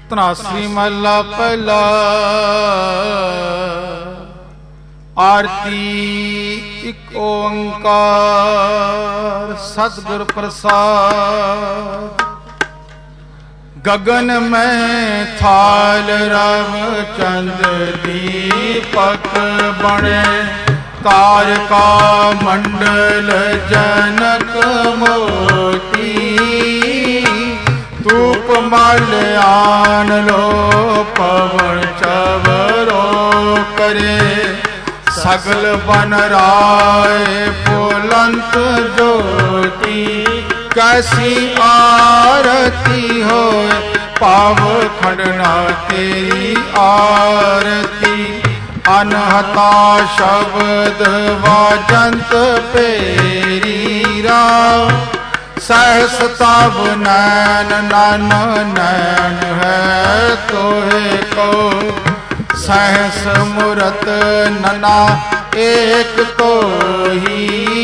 ਧਨਾਸਰੀ ਮਹਲਾ ਪਹਿਲਾ। ਆਰਤੀ ਇੱਕ ਓੰਕਾਰ ਸਤਿਗੁਰ ਪ੍ਰਸਾਦ। गगन में थाल रव चंद दीपक बने, तारका मंडल जनक मोती। धूप मल आन लो पवन चवरो करे, सगल बन राय फुलंत ज्योति। कैसी आरती हो पाव खंडना तेरी आरती। अनहता शब्द वाजंत पेरीरा, सहस तब नैन नन नैन है तोहे को। सहस मूरत नना एक तो ही,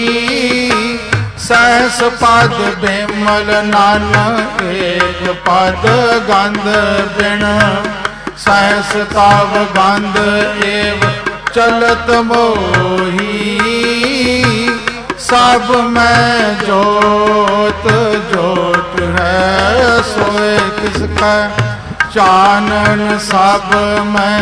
सहस पद बिमल नन एक पद गंध बिन। सहस तव गंध एव चलत मोही, सब में जोत जोत है सोए किसका। चानन सब में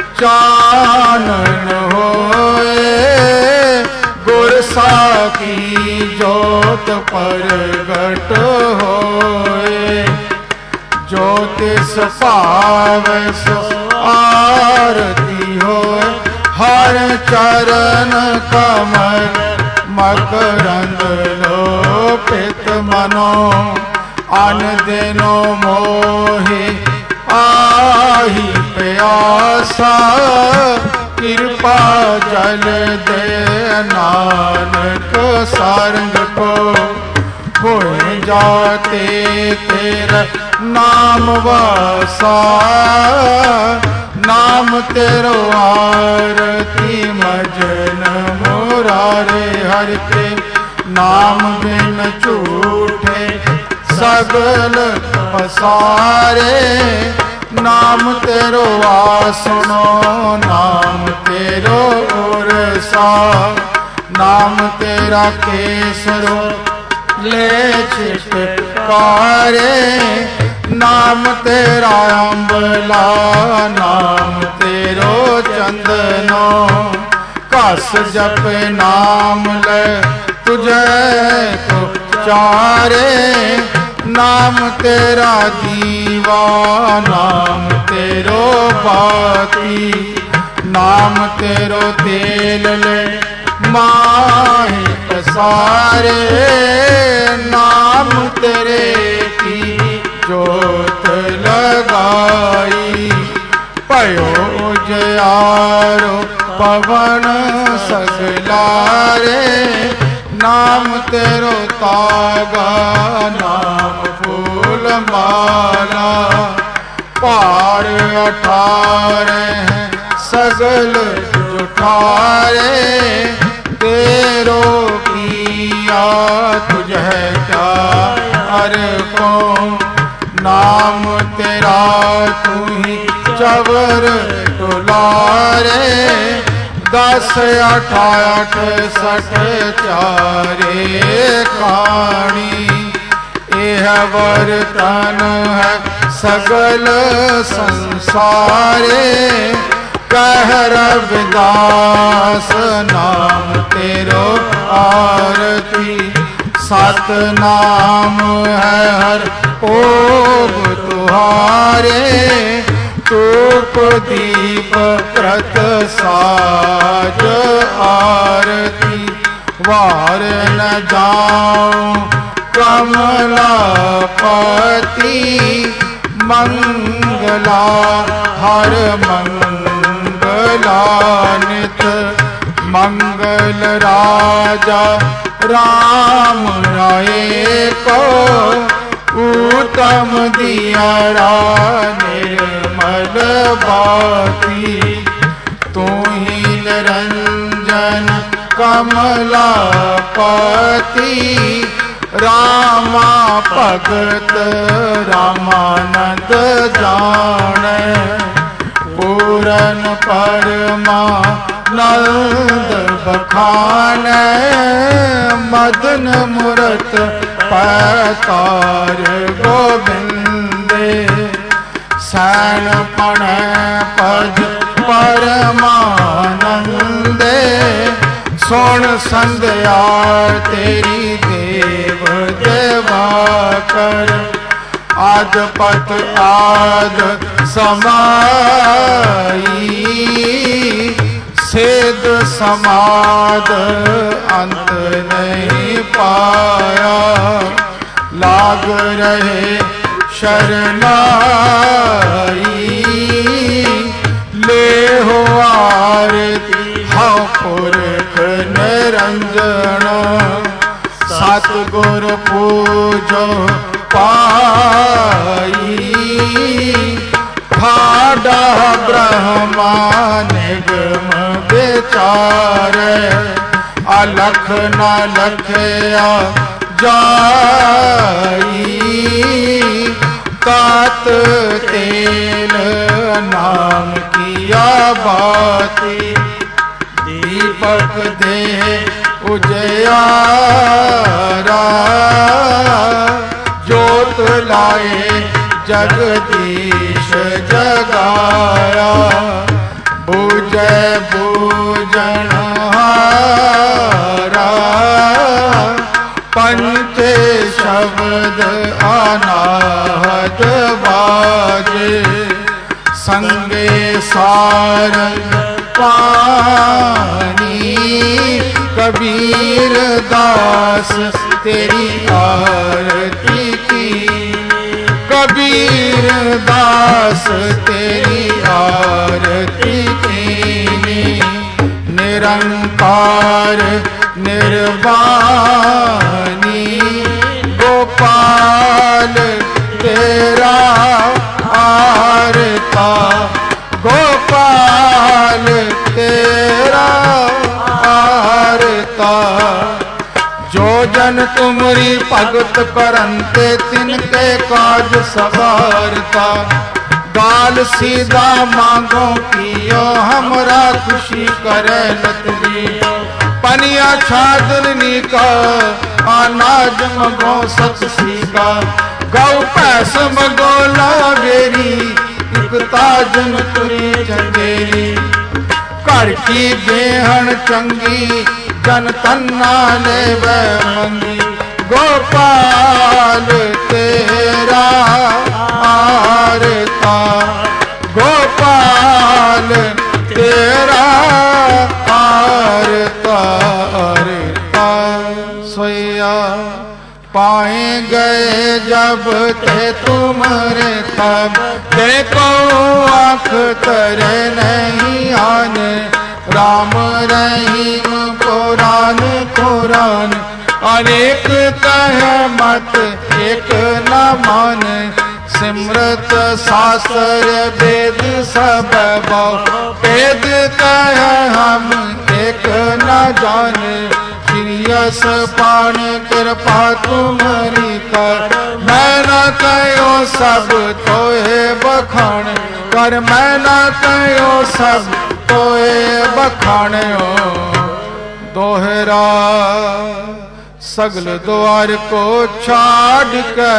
चानन होए, गुर साखी जोत प्रगट होए। ज्योतिष पावै सो आरती होए, हर चरण कमल मकरंद लोपित मनो। अन दिनो मोहि आही प्यासा, कृपा जल दे नानक सारंग को। होए जाते तेरा नाम वासा, नाम तेरो आरती मजन मुरारे। हर के नाम बिन झूठे सगल पसारे। नाम तेरो आसनो नाम तेरो उरसा। नाम तेरा केसरो ले छिटकारे। नाम तेरा अम्बला नाम तेरो चंदनो। कस जप नाम ले तुझे तो चारे। नाम तेरा दीवा नाम तेरो बाती। नाम तेरो तेल ले माही पसारे। नाम तेरे की जोत लगाई। पयो जयारो पवन सगलारे। नाम तेरो तागा नाम फूल माला। पार 18 सगल जुठारे। तेरो किया तुझे क्या अरको। नाम तेरा तू ही चवर दुलारे। 10 8 68 चारे काणी। यह वर्तन है सगल संसारे। कह रविदास नाम तेरो आरती। सत नाम है हर भोग तुहारे। धूप दीप कृत साज आरती। वार न जाऊं कमलापति। मंगला हर मंगलानित। मंगल राजा राम राये को। उत्तम दियारा निर्मल बाती। तू ही निरंजन कमलापति। रामा भगत रामानंद जाने पूरन परमानंद बखाने मदन मूरत पैतार गोविंदे सैन पण पद परमानंदे सुन संध्या तेरी देव देवा कर आद पत आद समाई सेद समाद अंत नहीं पाया लाग रहे शरणाई ले हो आरती हाँ पुरख निरंजन सतगुर पूजो पाई ठाडा ब्रह्मा निगम विचार अलख न लखया जाई तात तेल नाम किया बाती दीपक दे उजियारा जोत लाए जगदीश जगाया बूझे बूझनहारा पंचे शब्द अनाहत बाजे संगे सारंग पानी कबीर दास तेरी आरती की कबीर दास तेरी आरती की निरंकार निर्वाणी गोपाल तेरा आरता गोपाल तेरा आरता जो जन तुमरी भगत करंते तिनके काज सवारता गाल सीधा मांगो कियो हमरा खुशी करे लतली पनिया छादनी का अनाज मगो सतसी का गौ पैस मगो लावेरी ताजन तुरी चंदेरी घर की बेहन चंगी जन तन्ना ले मंगी गोपाल तेरा आरता गोपाल तेरा आरता आरता सोया पाए गए जब ते तुम्हारे तब देखो आँख तरे नहीं आने राम रहीम कुरान कुरान अनेक कह मत एक न मान सिमरत शास्त्र वेद सब वेद कह हम एक न जाने यस पान कृपा तुम्हारी कर मैं न कहो सब तोहे बखान कर मैं न कहो सब तोहे बखान दोहरा सगल द्वार को छाड़ के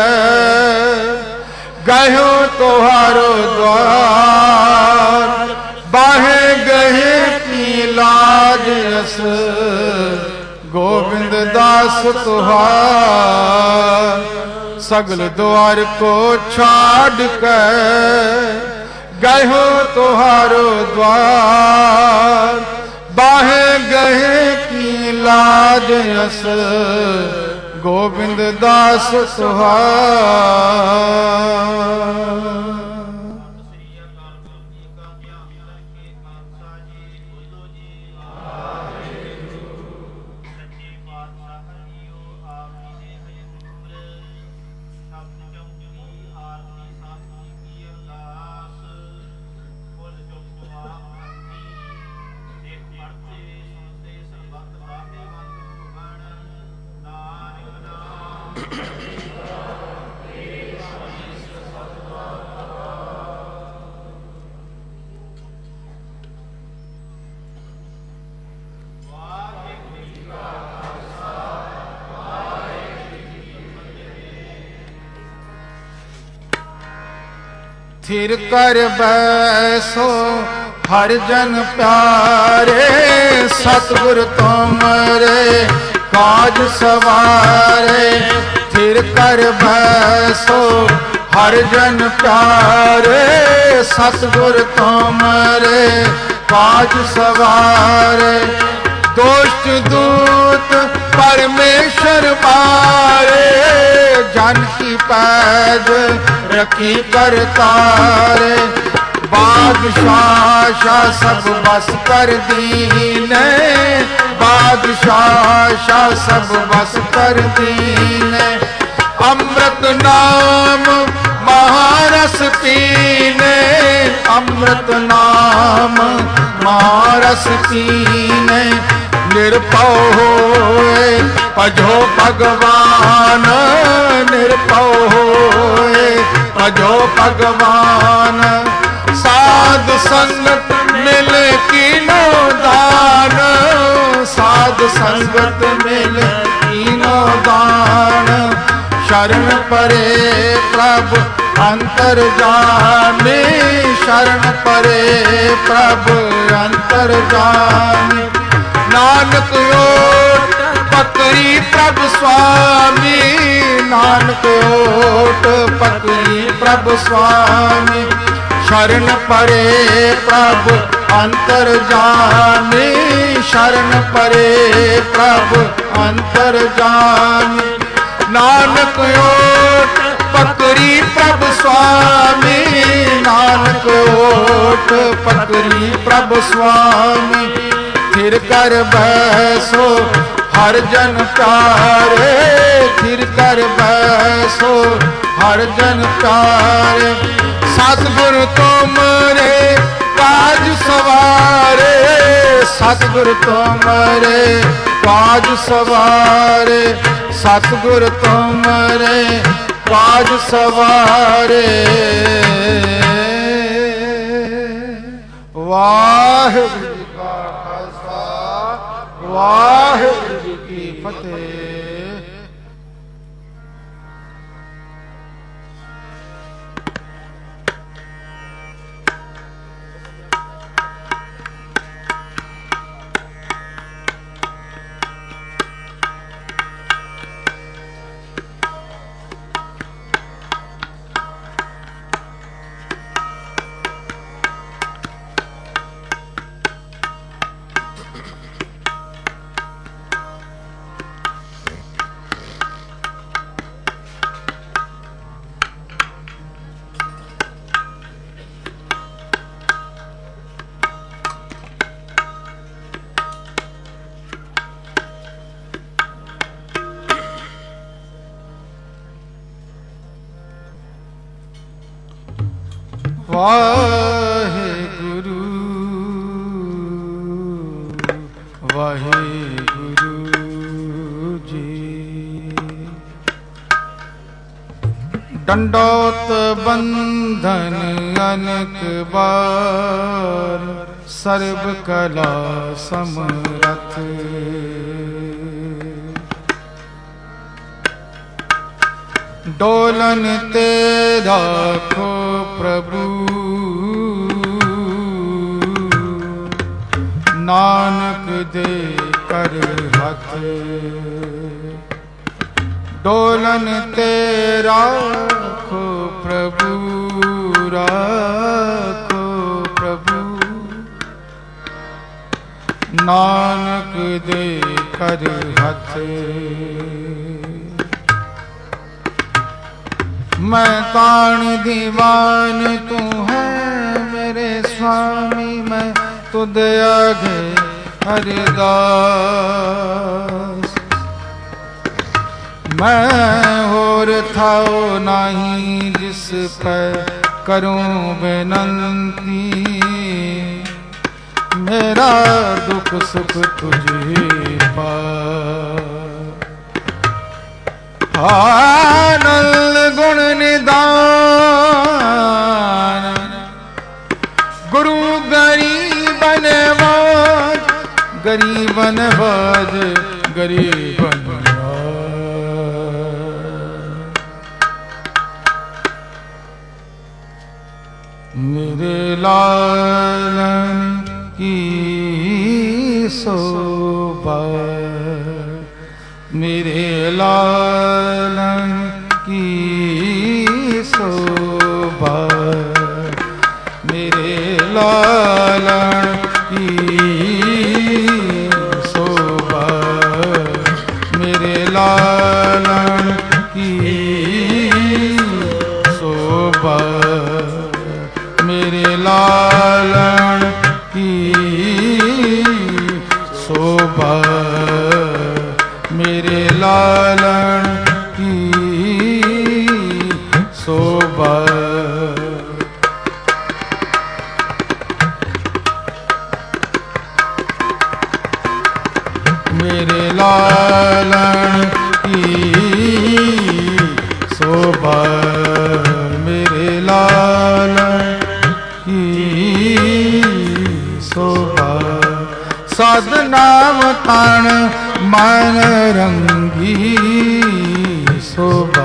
गयो तोहारो द्वार बाहे गहे की लाज यस गोविंद दास तुहार सगल द्वार को छाड़ के गयो तुहारो द्वार बाहे गहे की लाज यस गोविंद दास तुहार थिर कर बैसो हर जन प्यारे, सतगुर तुमरे काज सवारे। थिर कर बैसो हर जन प्यारे, सतगुर तुमरे काज सवारे। दोष्ट दूत परमेश्वर मारे, जन की पैज रखी कर तारे। बादशाह सब बस कर दीने, बादशाह सब बस कर दीने। अमृत नाम महारस पीने, अमृत नाम महारस पीने। निर्भव होए भजो भगवान, निर्भव होए भजो भगवान। साध संगत मिले कीनो दान, साध संगत मिले कीनो दान। शरण परे प्रभु अंतर जाने, शरण परे प्रभु अंतर जाने। नानक ओट पकड़ी प्रभु स्वामी, नानक ओट पकड़ी प्रभु स्वामी। शरण परे प्रभु अंतर जाने, शरण परे प्रभु अंतर जाने। नानक ओट पकड़ी प्रभु स्वामी, नानक ओट पकड़ी प्रभु स्वामी। थिर कर बैसो हर जन प्यारे, थिर कर बैसो हर जन प्यारे। सतगुरु तुमरे काज सवारे, सतगुरु तुमरे काज सवारे। सतगुरु तुमरे काज सवारे। वाहिगुरु जी का खालसा, वाहिगुरु जी की फतेह। वाहेगुरु वाहेगुरु जी। दंडोत बंधन अनक बार, सर्व कला समरथ। डोलन ते राखो प्रभु, नानक दे कर हथ। डोलन ते राखो प्रभु, राखो प्रभु, नानक दे कर हथ। मैं ताण दीवान तू है मेरे स्वामी, मैं तुद आगे हरिदास। मैं होर थाओ नहीं जिस पर करूं बेनंती। मेरा दुख सुख तुझे पा, आनंद गुण निदान गुरु गरीबन वाज गरीबन वाज गरीबन मेरे लालन की शोभा मेरे लालन की शोभा मेरे लालन की शोभा मेरे लालन की शोभा मेरे लालन की शोभा मेरे लालन की शोभा मेरे लालन की शोभा मेरे लालन की शोभा साधनाम तान मन रंगी शोभा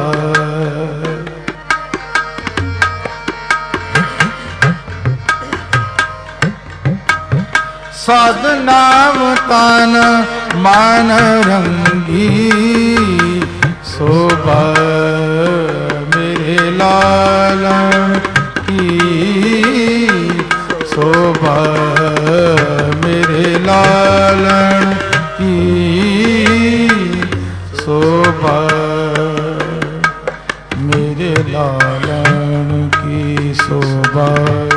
साधनाम तान मन रंगी शोभा मेरे लालन की शोभा मेरे लालन की शोभा मेरे लालन की शोभा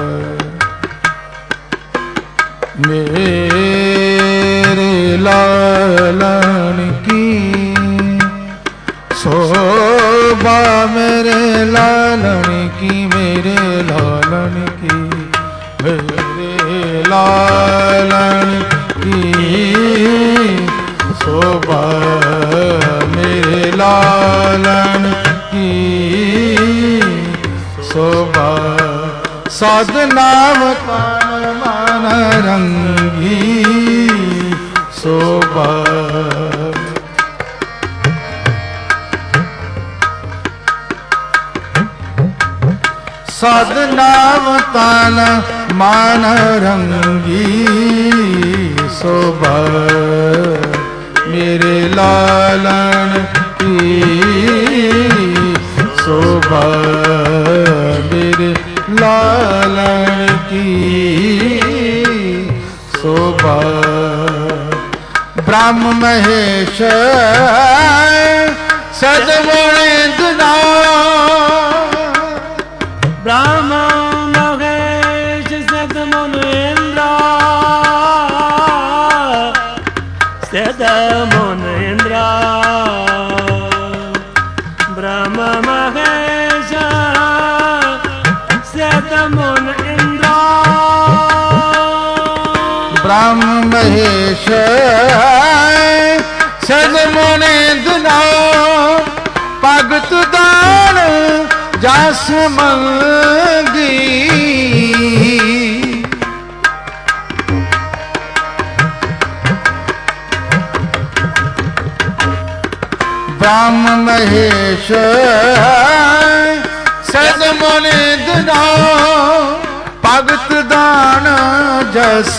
मेरे लालन की शोभा मेरे लालन की मेरे लालन की मेरे लालन की शोभा मेरे लालन की शोभा साधनाम तान मन रंगी शोभा साधनाम तान मन रंगी शोभा मेरे लालन की शोभा मेरे लालन की शोभा ब्रह्म महेश सदगुणिंद्रा ब्रह्म महेश सदमुनीन्द्रा सदमुनीन्द्रा ब्रह्म महेश सदमुनीन्द्रा ब्रह्म महेश सदमुनीन्द्रा भगत दान जस मंगी ब्रह्म महेश सदमुनीन्द्रा भगत दान जस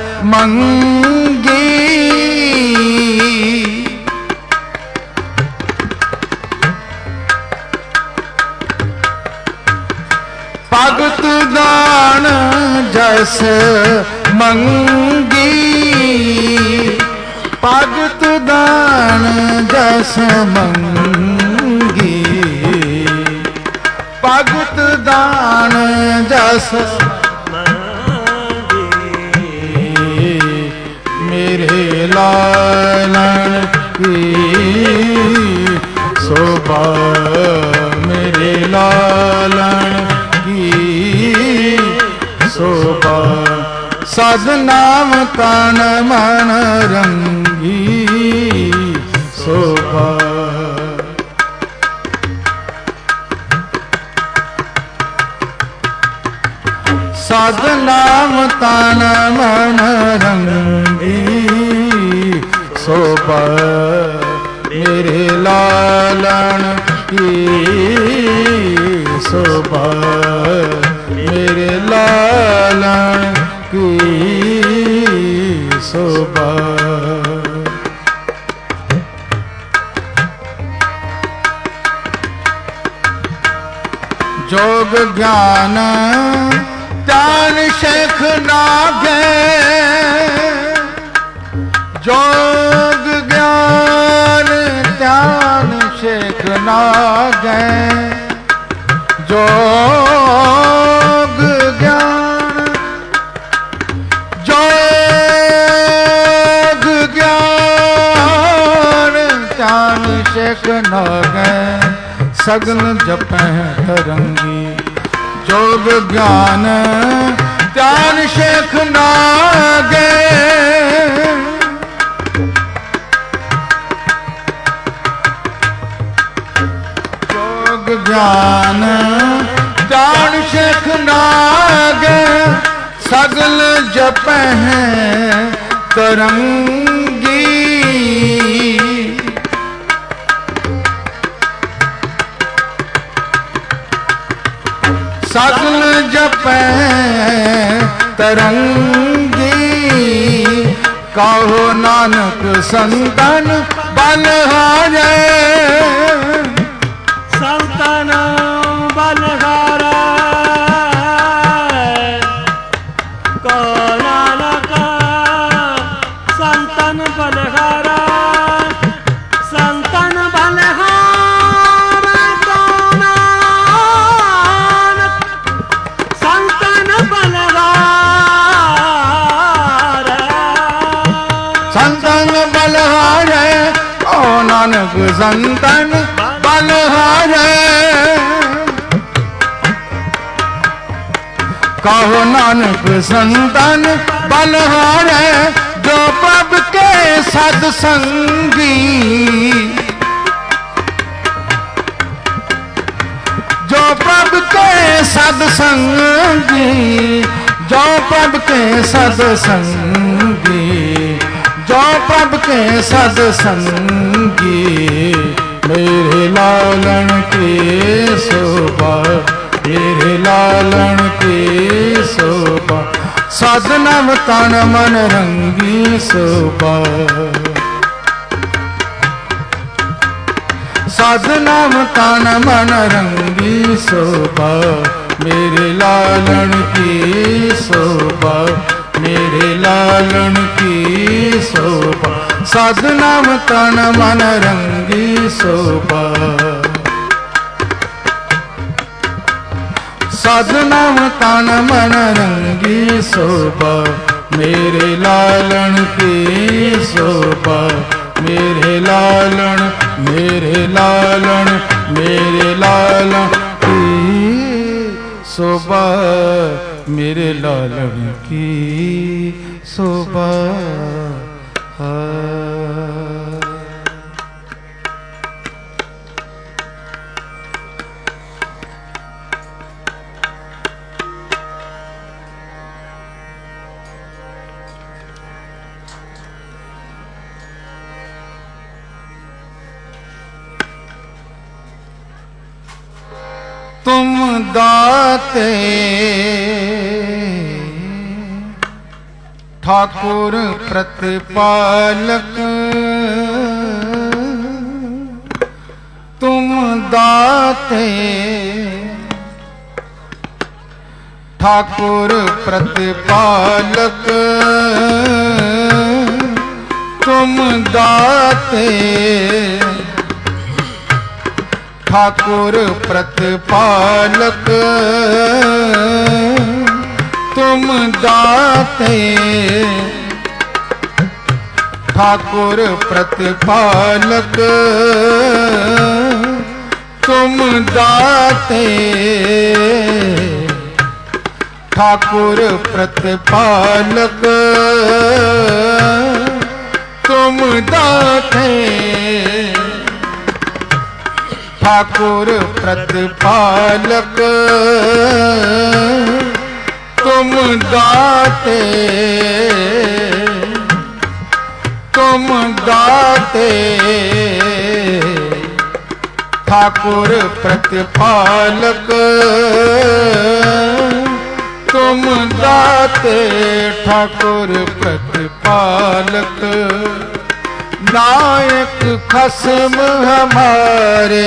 मंगी भगत दान जस मंगी भगत दान जस मंगी भगत दान जस मेरे लालन की शोभा मेरे लालन की शोभा सदनाम तान मन रंगी शोभा साधनाम तान मन रंगी शोभा मेरे लालन की शोभा मेरे लालन की शोभा। जोग ज्ञान ध्यान शेख नागे जोग ज्ञान ध्यान शेख नागे जोग ज्ञान जोग ज्ञान ध्यान शेख नागे सगन जपै तरंगी जोग ज्ञान ध्यान शेख नागे जोग ज्ञान ध्यान शेख नागे सगल जपै तरंगी सगल जपै तरंगी कहो नानक संतन बलहारे संतन बलहारे कहो नानक संतन बलहारे संतन बलहारे संतन बलहारे ओ नानक संतन बलहारे कहो नानक संतन बलहारे जो प्रभु के सत्संगी जो प्रभु के सत्संगी जो प्रभु के सत्संगी जो प्रभु के सत्संगी मेरे लालन की शोभा मेरे लालन की शोभा साधनम तन मन रंगी शोभा साधनम तन मन रंगी शोभा मेरे लालन की शोभा मेरे लालन की शोभा साधनम तन मन रंगी शोभा साधनम तन मन रंगी शोभा मेरे लालन की शोभा मेरे लालन मेरे लालन मेरे लालन की शोभा मेरे लालन की शोभा। तुम दाते ठाकुर प्रतिपालक तुम दाते ठाकुर प्रतिपालक तुम दाते ठाकुर प्रतिपालक तुम दाते ठाकुर प्रतिपालक तुम दाते ठाकुर प्रतिपालक तुम दाते ठाकुर प्रतिपालक तुम दाते, तुम दाते ठाकुर प्रतिपालक, तुम दाते ठाकुर प्रतिपालक, नायक खसम हमारे,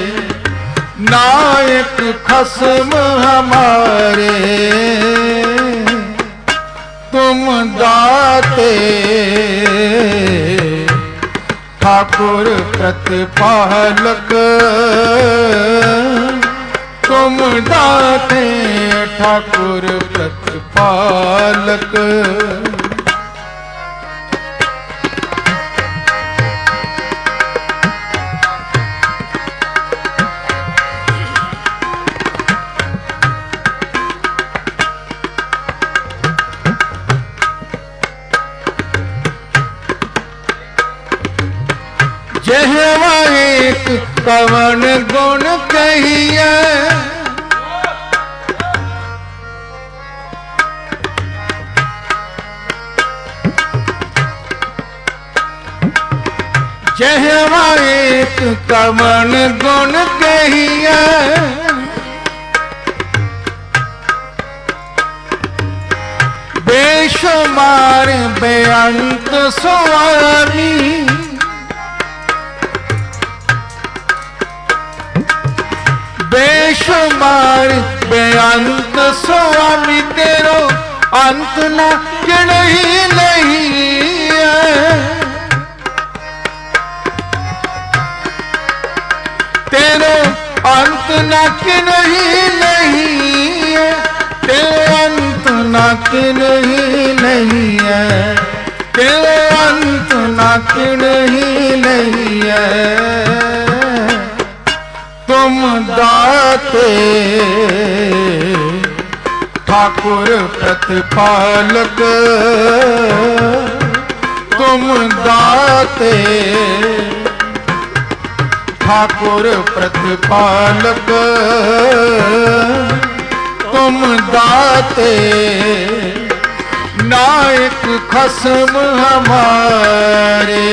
नायक खसम हमारे, तुम दाते ठाकुर प्रतिपालक, तुम दाते ठाकुर प्रतिपालक। जहवा एक कवन गुण कहिए, जहवा एक कवन गुण कहिए, बेशुमार बेअंत स्वामी, बेशुमार बेअंत स्वामी, तेरो अंत न किण ही नहीं है, तेरो अंत न किण ही नहीं है, तेरो अंत न किण ही नहीं है, तेरो अंत न किण ही नहीं है, तुम दाते ठाकुर प्रतिपालक, तुम दाते ठाकुर प्रतिपालक, तुम दाते नायक खसम हमारे,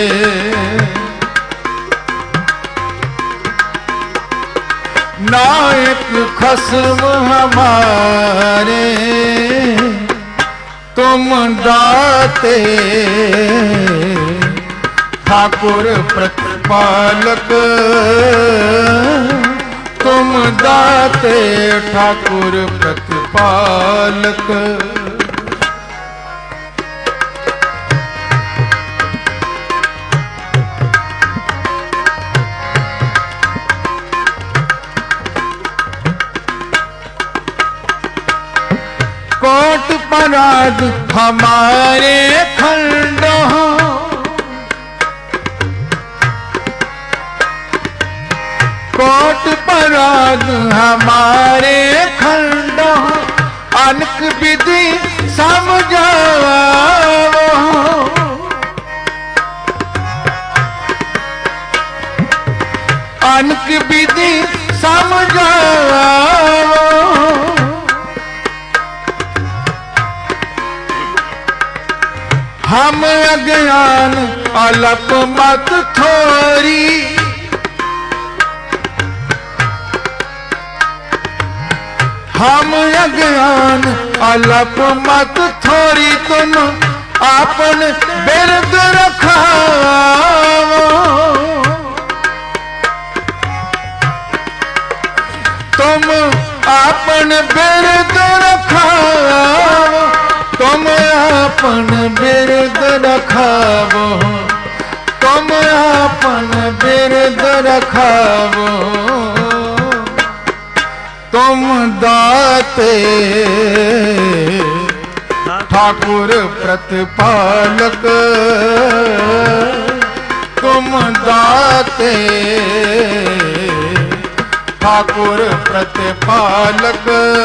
नायक खसम हमारे, तुम दाते ठाकुर प्रतिपालक, तुम दाते ठाकुर प्रतिपालक। कोट पराग हमारे खंड हो, कोट पराग हमारे खंड हो, अनक विधि समझाओ, अनक विधि समझाओ, हम अज्ञान अलप मत थोरी, हम अज्ञान अलप मत थोरी, तुम आपन बिरद रखाओ, तुम आपन बिरद रखाओ, तुम आपन बिरद रखावो, तुम आपन बिरद रखावो, तुम दाते ठाकुर प्रतिपालक, तुम दाते ठाकुर प्रतिपालक,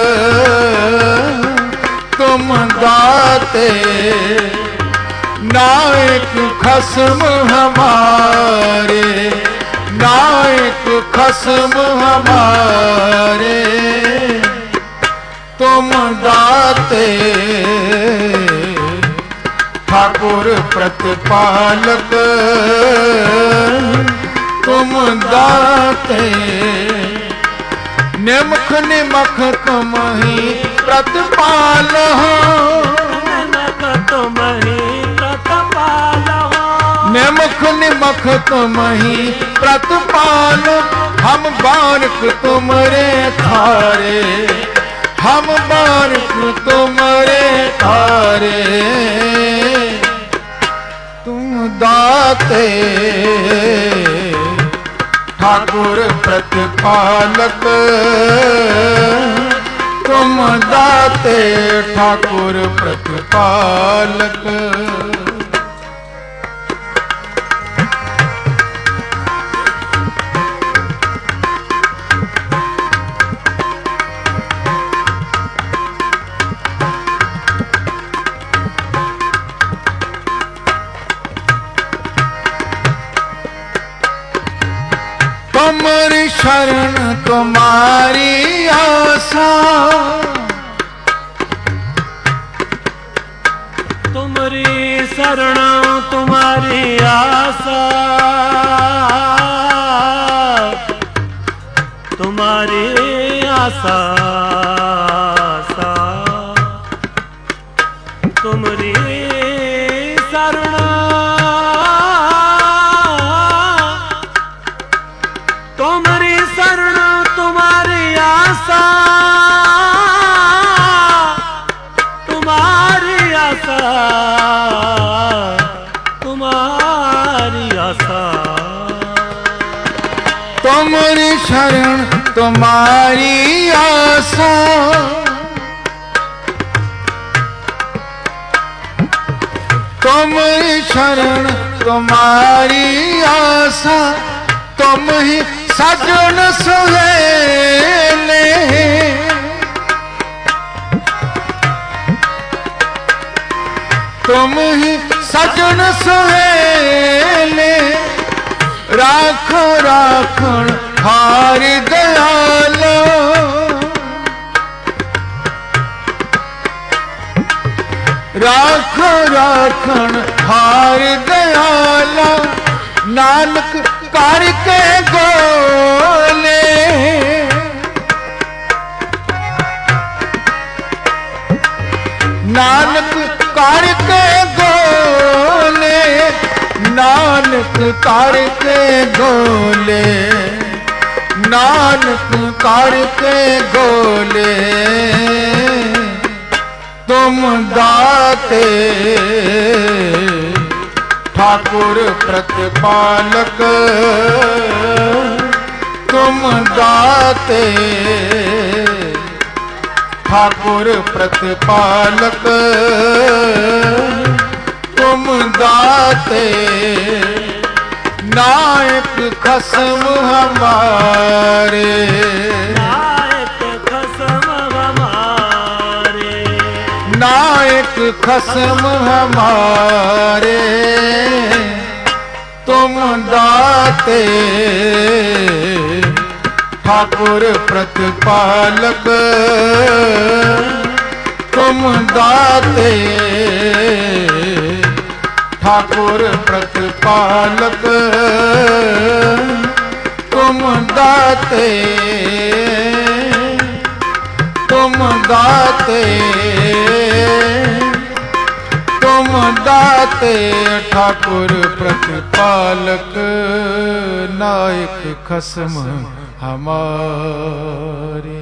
तुम दाते नायक खसम हमारे, नायक खसम हमारे, तुम दाते ठाकुर प्रतिपालक तुम दाते निमख निमख तुम ही प्रतिपाल हो निमख तुम ही प्रतिपाल हो निमख निमख तुम ही प्रतिपाल हम बारक तुमरे थारे हम बारक तुमरे थारे तुम दाते ठाकुर प्रतिपालक तुम दाते ठाकुर प्रतिपालक तुम्हारी शरण तुम्हारी आशा तुम्हारी शरण तुम्हारी आशा तुम्हारी आशा तुम्हारी शरण तुम्हारी शरण तुम्हारी आशा तुम्हारी आशा तुम्हारी आशा तुम्हारी शरण तुम्हारी आशा तुम्हारी शरण तुम्हारी आशा तुम ही सजन सुहेले तुम ही सजन सुहेले राखो राखण हार दयालो राखो राखण हार दयाला नानक करके गोले नानक करके गोले नानक करके गोले नानक करके गोले तुम दाते ठाकुर प्रतिपालक तुम दाते ठाकुर प्रतिपालक तुम दाते नायक खसम हमारे नायक खसम हमारे नायक खसम हमारे तुम दाते ठाकुर प्रतिपालक तुम दाते ठाकुर प्रतिपालक तुम दाते तुम दाते तुम दाते ठाकुर प्रतिपालक नायक खसम हमारे।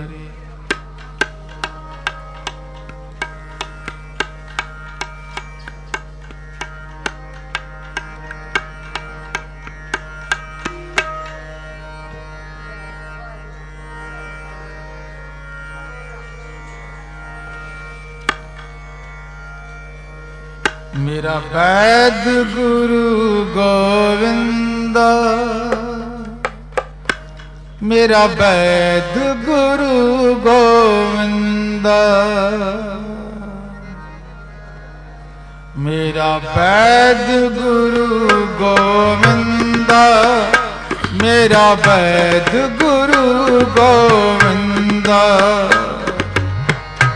मेरा वैद गुरु गोविंदा मेरा वैद गुरु गोविंदा मेरा वैद गुरु गोविंदा मेरा वैद गुरु गोविंदा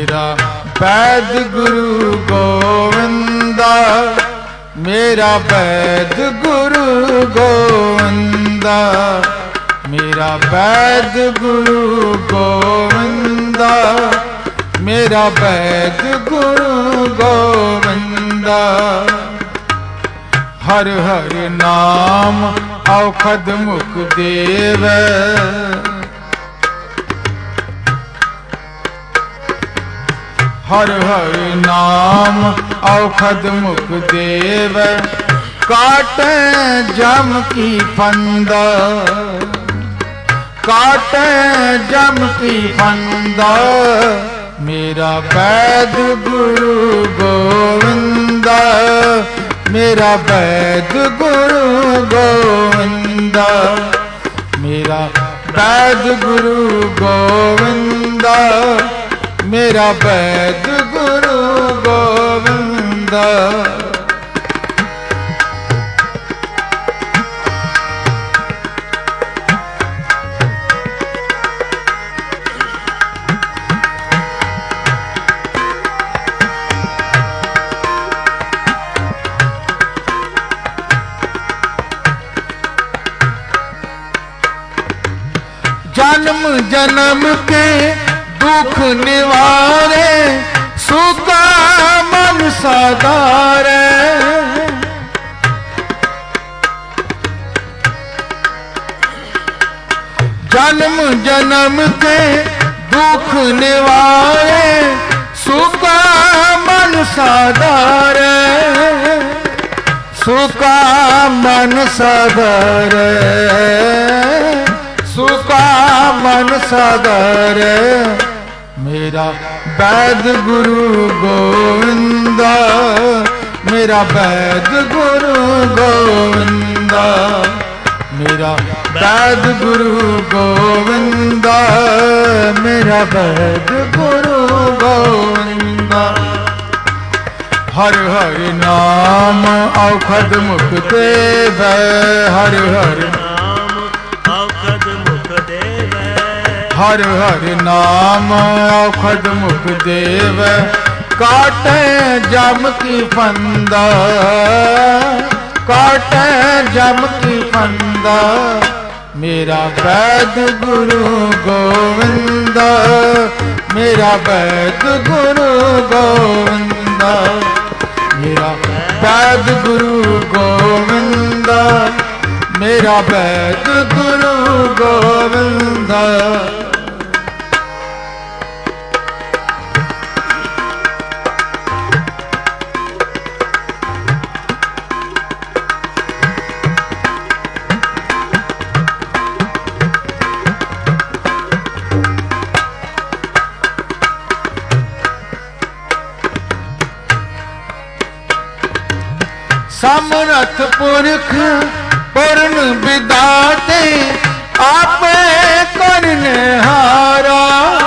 मेरा वैद गुरु गोविंदा, मेरा वैद गुरु गोविंदा, मेरा वैद गुरु गोविंदा, मेरा वैद गुरु गोविंदा। हर हर नाम औखद मुख देव, हर हर नाम औखद मुख देव, काटे जम की फंदा, काटे जम की फंदा। मेरा वैद गुरु गोविंदा, मेरा वैद गुरु गोविंदा, मेरा वैद गुरु गोविंदा, मेरा वैद गुरु गोविंदा। जन्म जन्म के दुख निवारे, सुखा मन साधारे। जन्म जन्म के दुख निवारे, सुखा मन साधारे, सुखा मन साधारे, सुखा मन साधारे। मेरा वैद गुरु गोविंदा, मेरा वैद गुरु गोविंदा, मेरा वैद गुरु गोविंदा, मेरा वैद गुरु गोविंदा। हर हर नाम औखद मुख देव, हर हर हर हर नाम औखद मुख देव, काटे जम की फंदा, काटे जम की फंदा। मेरा वैद गुरु गोविंदा, मेरा वैद गुरु गोविंदा, मेरा वैद गुरु गोविंदा, मेरा वैद गुरु गोविंदा। समरथ पुरख पूर्ण विदाते, आपे करने हारा।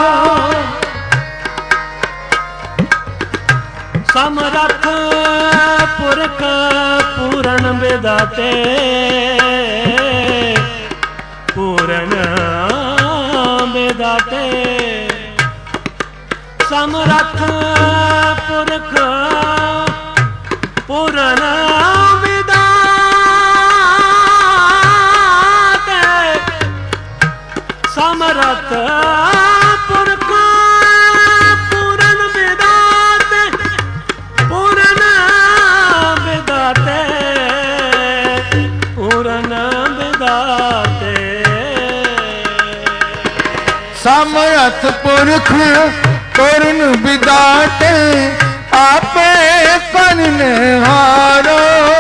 समरथ पुरख पूर्ण विदाते, पूर्ण विदाते। समरथ पुरख पूर्ण समरथ पुरख पूर्ण विदाते, पूर्ण विदाते, पूर्ण विदाते। समरथ पुरख पूर्ण विदाते, आपे करने हारो।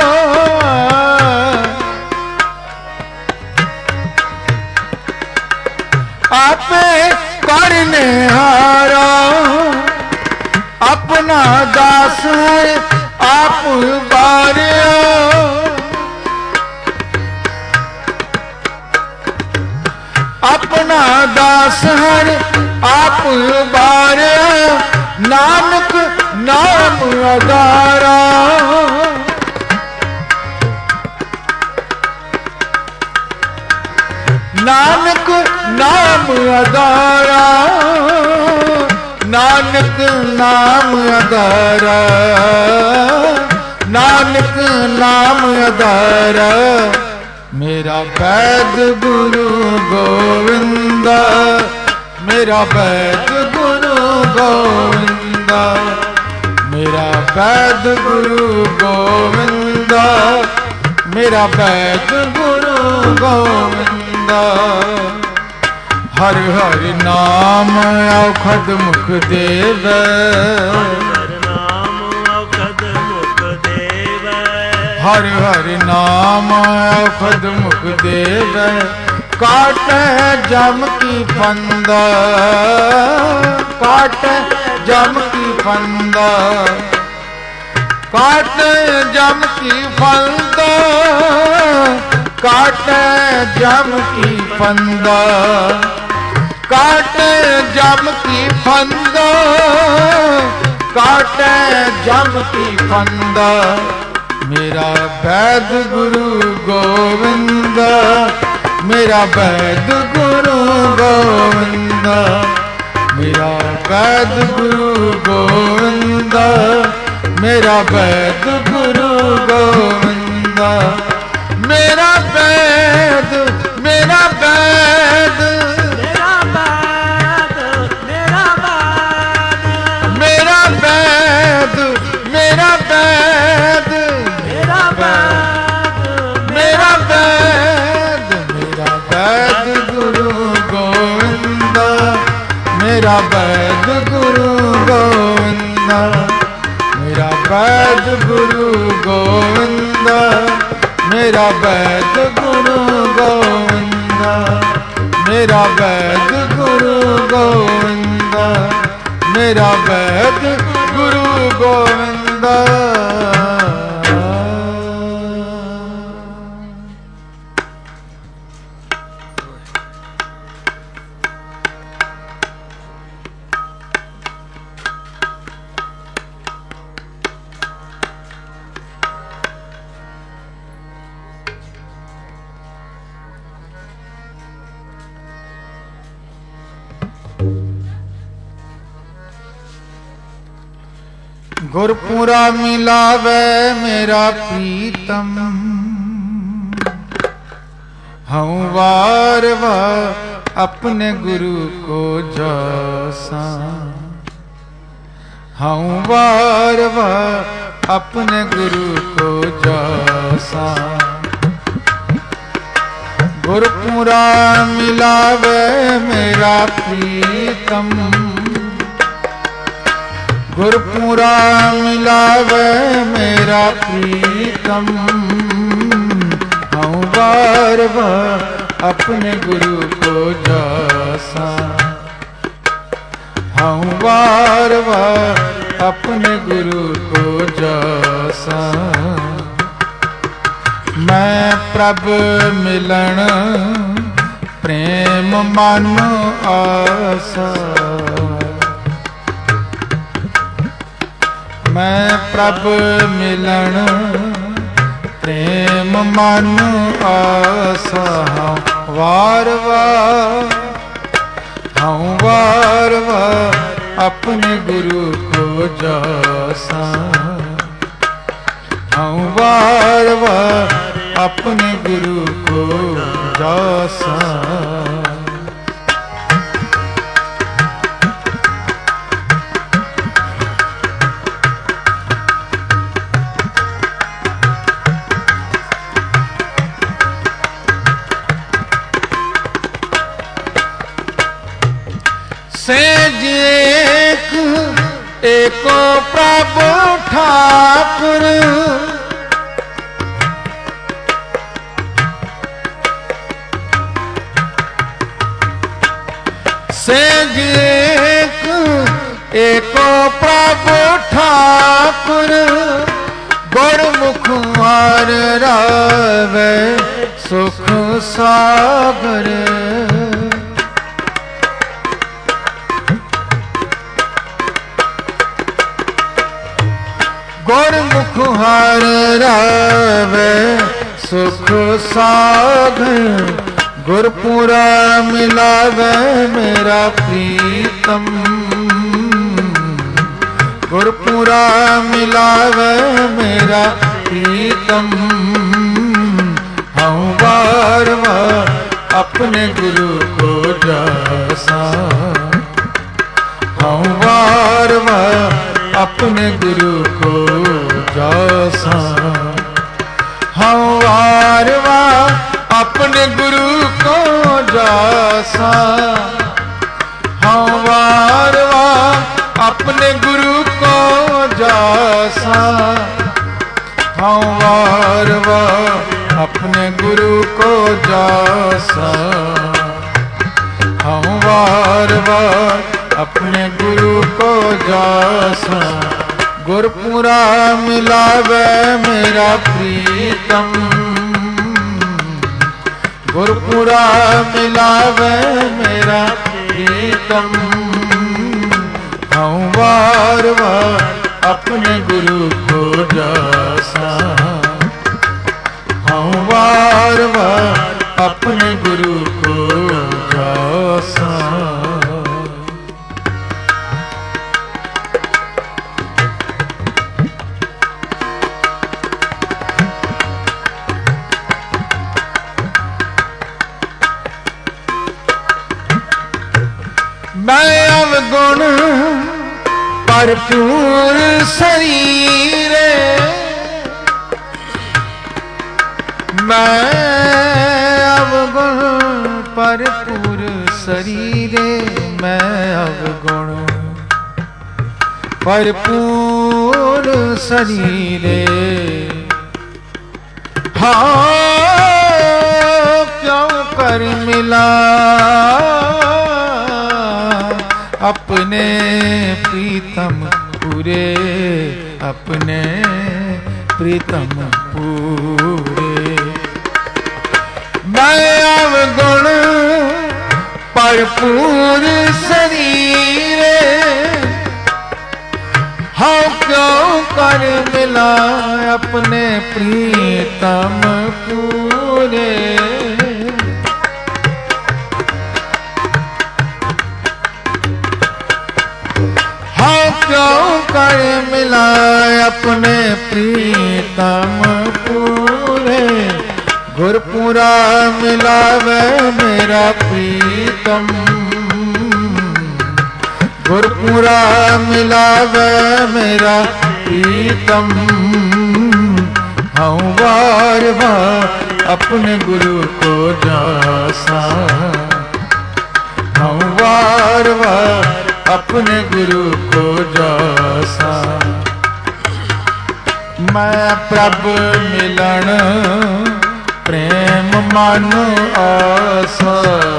आपे करने हारा, अपना दास है आप बारियो। अपना दास है आप बारियो, नानक नाम अगारा। नानक नाम अगारा, नानक नाम आधारा, नानक नाम आधारा, मेरा वैद गुरु गोविंदा, मेरा वैद गुरु गोविंदा, मेरा वैद गुरु गोविंदा, मेरा वैद गुरु गोविंदा। हर हर नाम औखद मुख देव, हर नाम औखद मुख देव, हर हर नाम औखद मुख देव, काटे जम की फंदा, काटे जम की फंदा, काटे जम की फंदा, काटे जम की फंदा, काटे जम की फंदा, काटे जम की फंदा, मेरा वैद गुरु गोविंदा, मेरा वैद गुरु गोविंदा, मेरा वैद गुरु गोविंदा, मेरा वैद गुरु गोविंदा, मेरा वैद, मेरा वैद, मेरा वैद, मेरा वैद, मेरा वैद, मेरा वैद, मेरा वैद, मेरा वैद, मेरा वैद गुरु गोविंदा, मेरा वैद गुरु गोविंदा, मेरा वैद गुरु गोविंदा, मेरा वैद गुरु गोविंदा, मेरा वैद गुरु गोविंदा, मेरा वैद गुरु गोविंदा। गुरपुरा मिलावे मेरा प्रीतम, हूँ वार वार अपने गुरु को जासा, हूँ वार वार अपने गुरु को जासा। गुरपुरा मिलावे मेरा प्रीतम, गुरपुरा मिलावे मेरा प्रीतम, हूँ बार बार अपने गुरु को जासा, हूँ बार बार अपने गुरु को जासा। मैं प्रभ मिलन प्रेम मन आसा, मैं प्रभ मिलन प्रेम मन आसा। वार वार हूँ वार वार अपने गुरु को जासा, हूँ वार वार अपने गुरु को जासा। सेज एको प्रभु ठाकुर, सेज एको प्रभु ठाकुर, गुरमुख मार रावे सुख सागर। गुरमुख हर रावे सुख सागर, गुरपुरा मिलावे मेरा प्रीतम, गुरपुरा मिलावे मेरा प्रीतम। हम बार बार अपने गुरु को जासा, हम बार बार अपने गुरु को जासा, हम बार बार अपने गुरु को जासा, हम बार बार अपने गुरु को जासा, हम बार बार अपने गुरु को जासा, हम बार बार अपने गुरु को जासा। गुरपुरा मिलावे मेरा प्रीतम, गुरपुरा मिलावे मेरा प्रीतम। हम बार बार अपने गुरु को जासा, हम बार बार अपने गुरु को जासा। मैं अवगुण भरपूर शरीरे, मैं अवगुण भरपूर शरीरे, मैं अवगुण भरपूर शरीरे। हाँ क्यों कर मिला अपने प्रीतम पूरे, अपने प्रीतम पूरे। मैं अवगुण भरपूर शरीरे, हाँ क्यों कर मिला अपने प्रीतम पूरे। क्यों कर मिला अपने प्रीतम पूरे। गुरपुरा मिलावे मेरा प्रीतम, गुरपुरा मिलावे मेरा प्रीतम। हम बार बार अपने गुरु को जासा, हम बार बार अपने गुरु को जासा। मैं प्रभु मिलन प्रेम मन आसा,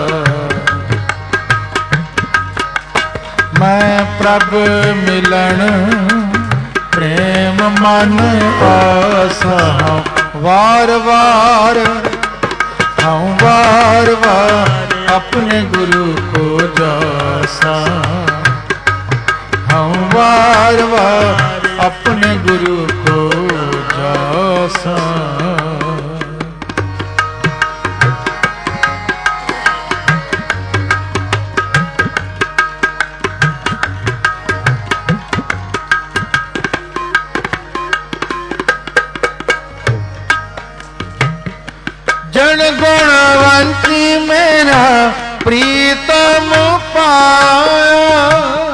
मैं प्रभु मिलन प्रेम मन आसा। वार वार हम वार वार अपने गुरु को जासा, हम वार वार अपने गुरु को जासा। जन गुणवंती मेरा प्रीतम पाया,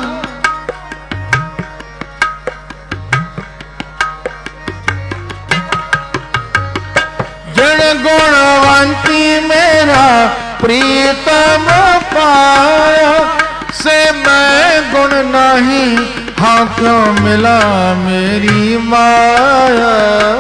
जन गुणवंती मेरा प्रीतम पाया। से मैं गुण नहीं हाँ क्यों मिला मेरी माया।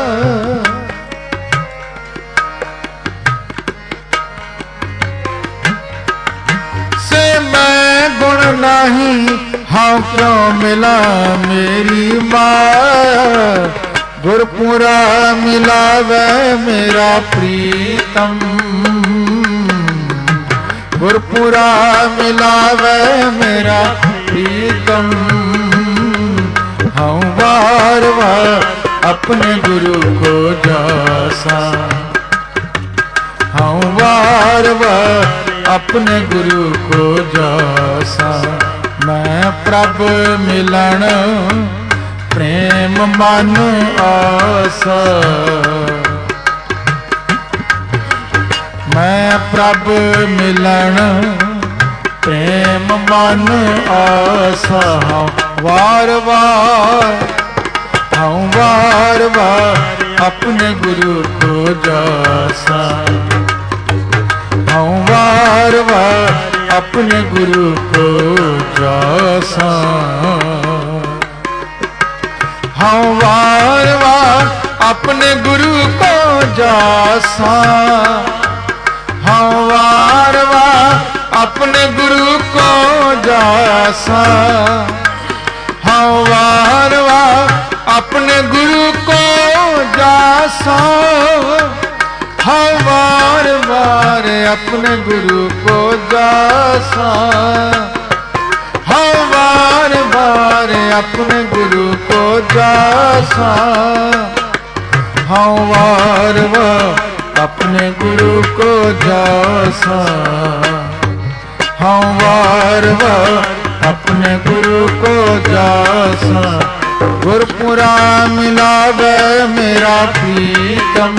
गुण नहीं हाँ क्यों मिला मेरी माया। गुरपुरा मिलावे मेरा प्रीतम, गुरपुरा मिलावे मेरा प्रीतम। हम बार बार अपने गुरु को जासा, हम बार बार अपने गुरु को जासा। मैं प्रभु मिलन प्रेम मन आसा। मैं प्रभ मिलन प्रेम मन आसा। वार वार हूँ वार वार अपने गुरु को जासा। हूँ वार वार अपने गुरु को जासा। हूँ वार वार अपने गुरु को जासा। हूँ वार वार अपने गुरु को जासा। हूँ वार वार अपने गुरु को जासा। हूँ वार वार अपने गुरु को जासा। हूँ वार वार अपने गुरु को जासा। हूँ वार वार अपने गुरु को जासा। हूँ वार वार अपने गुरु को जासा। गुरपुरा मिलावे मेरा प्रीतम।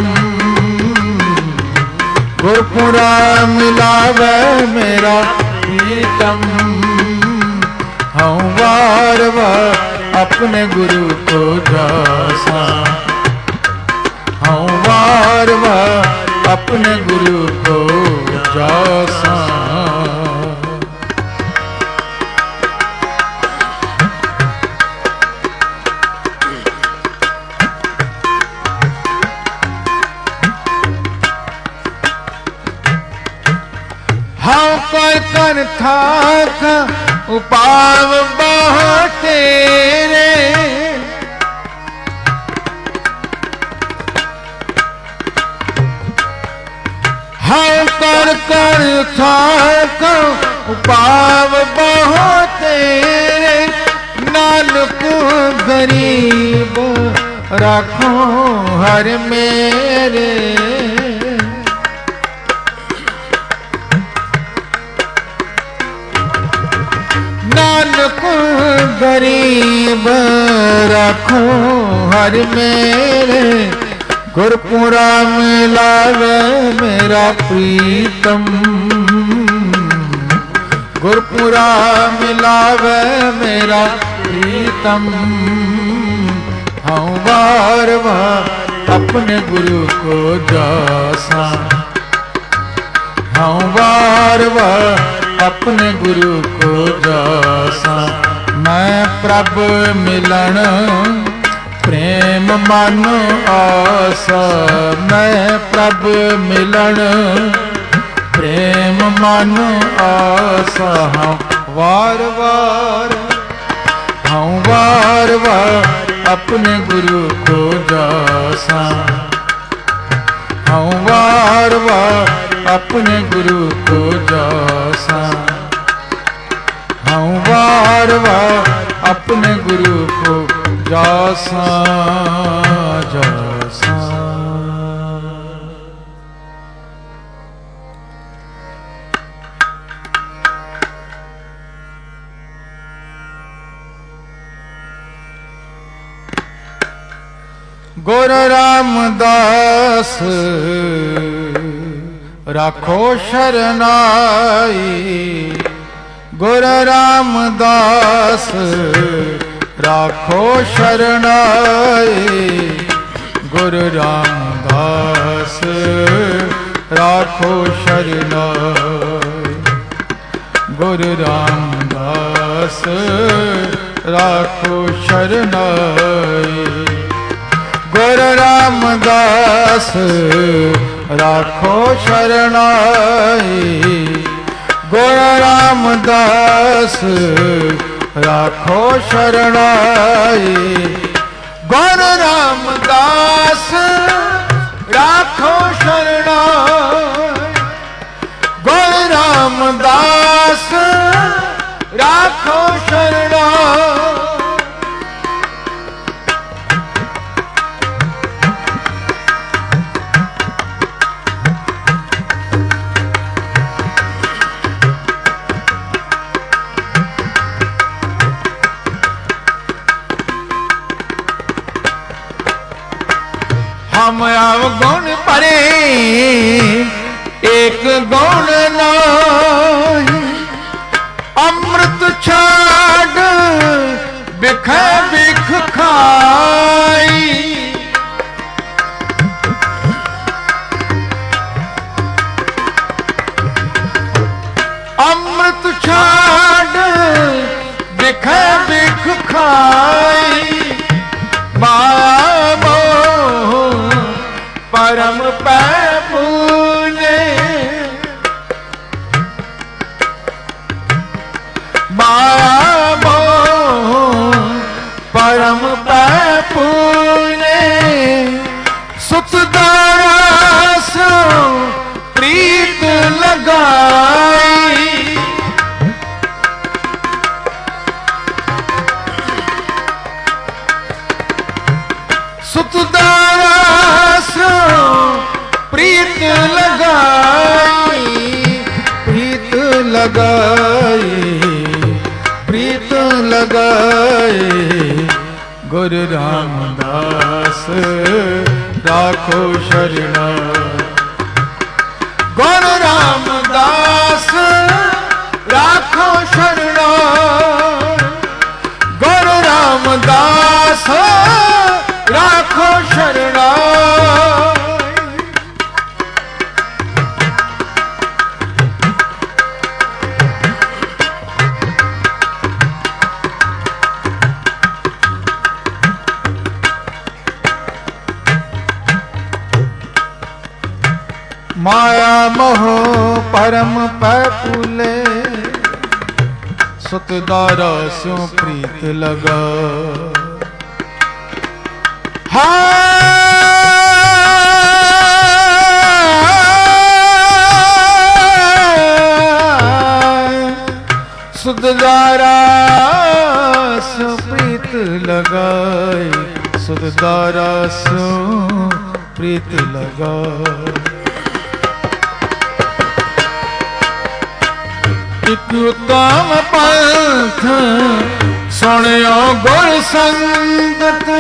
गुरपुरा मिलावे मेरा प्रीतम। हूँ वार वार अपने गुरु को जासा। हूँ वार वार अपने गुरु को जासा। कर था उपाव बहुत तेरे। हाँ कर था उपाव बहुत तेरे। नानक गरीब रखो हर मेरे। नानक गरीब रखो हर मेरे। गुरपुरा मिलावे मेरा प्रीतम। गुरपुरा मिलावे मेरा प्रीतम। हूँ वार वार अपने गुरु को जासा। हूँ वार वार अपने गुरु को जासा। मैं प्रभ मिलन प्रेम मन आसा। मैं प्रभ मिलन प्रेम मन आसा। हूँ वार वार हूँ वार वार अपने गुरु को जासा। हूँ वार वार अपने गुरु को जासा। हूँ वार वार अपने गुरु को जासा जासा। गुरु रामदास राखो शरनाई। गुरु रामदास राखो शरनाई। गुरु रामदास राखो शरनाई। गुरु रामदास राखो शरनाई। गुरु रामदास राखो शरणाई। गुरु रामदास राखो शरणाई। गुरु रामदास राखो शरणाई। गुरु रामदास राखो शरणाई। हम अवगुण परे एक गुण नाही, अमृत छाड़ बिख बिख खाई। अमृत छाड़ बिख बिख खाई, माया मोह परम पै पूने, माया मोह परम पै पूने। सुत दास प्रीत लगाई, सुत दास प्रीत लगाई, प्रीत लगाई, प्रीत लगाई। गुरु रामदास राखो शरणा, गुरु रामदास राखो शरणा, गुरु रामदास राखो शरणा। माया मोह परम पै फूले, सुत दारसु प्रीत लगा। सुत दारसु प्रीत लगाई, सुत दारसु प्रीत लगाई। एक उत्तम पंथ सुनियो गुर संगत,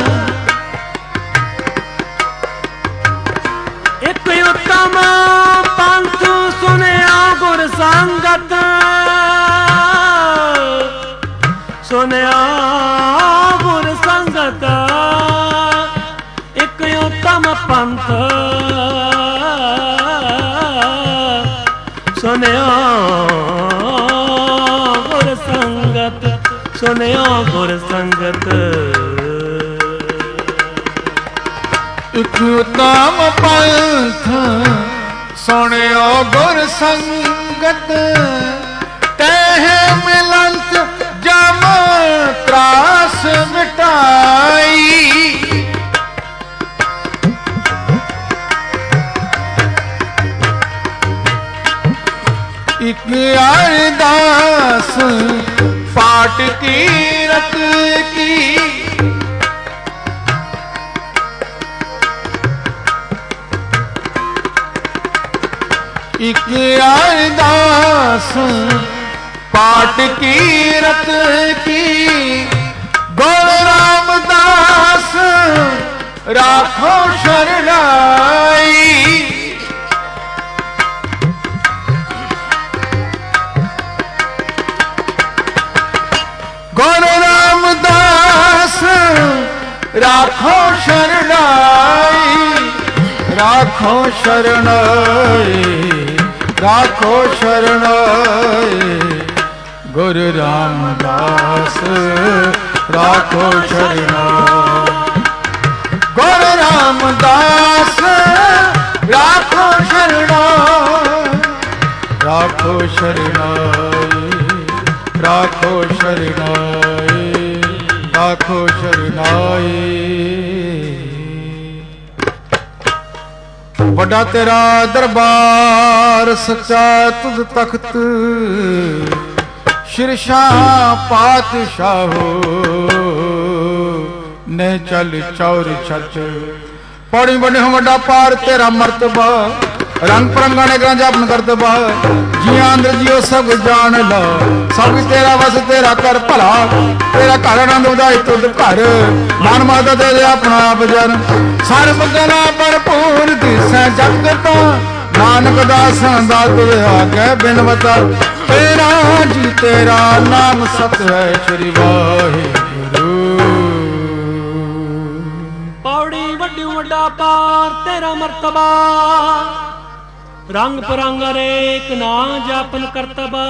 एक उत्तम पंथ सुनियो गुर संगत, सुनियो गुर संगत। एक उत्तम पंथ सुनियो गुर संगत, सुनियो गुर संगत। एक उत्तम पंथ सुनियो गुर संगत, तह मिलंत जम त्रास मिटाई। एक अरदास पाठ कीरत की, एक अरदास पाठ कीरत की। गुरु रामदास राखो शरणाई, गुरु रामदास राखो शरणाई, राखो शरणाई, राखो शरणाई। गुरु रामदास राखो शरणाई, गुरु रामदास राखो शरणाई, राखो शरणाई, राखो शरणाई, राखो शरणाई। बड़ा तेरा दरबार सच्चा तुझ तख्त, शिरशाह पातशाहो ने चल चौर छच। पौड़ी बने हो वड्डा पार तेरा मर्तबा, रंग परंगा ने ग्रंथ अपन करते बाह जिया अंदर जियो सब जान ला सब तेरा वस तेरा कर भला तेरा घर आनंद उदाई तुद घर मन माता तेरे अपना आप जन सर्व गला भरपूर दिसै जगत नानक दास दा तुझ आगे बिनवता तेरा जी तेरा नाम सत है श्री वाहिगुरु पौड़ी वड्डी वड्डा पार तेरा मर्तबा रंग परंग अनेक ना जापन करतबा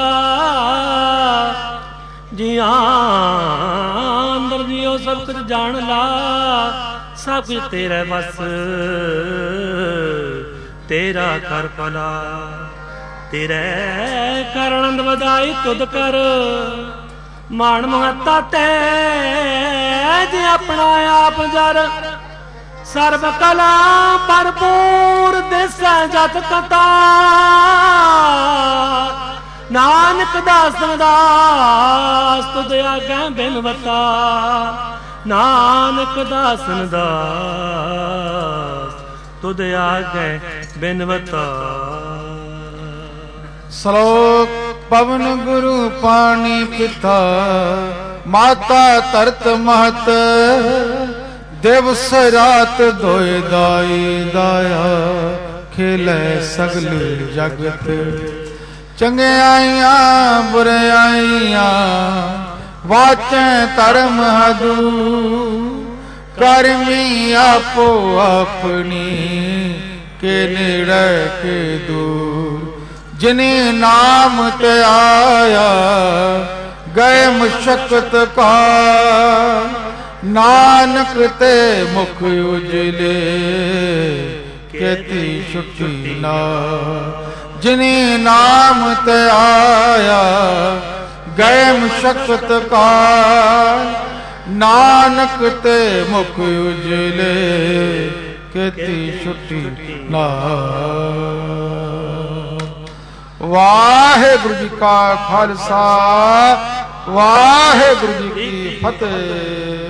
जिया अंदर जियो सब कुछ जान ला सब कुछ तेरे बस तेरा कर भला तेरे कर आनंद वधाई तुद कर मान महता ते जे अपना आप जर सर्व कला भरपूर दिस जत कथा नानक दास दास तुद आगे बिनवता नानक दास दास तुद आगे बिनवता श्लोक पवन गुरु पानी पिता माता तरत महत दिवस रात दोए दाई दाया खेले सगल जगत चंगे आइया बुरे आइया वाचे धर्म हदू करमी आपो अपनी के नेड़े के दूर जिने नाम ते आया गए मुशक्कत का नानक ते मुख उजले कहती छुट्टी ना जिने नाम ते आया गए मुशक्कत का नानक ते मुख उजले कहती छुट्टी ना वाहेगुरु जी का खालसा वाहेगुरु जी की फतेह।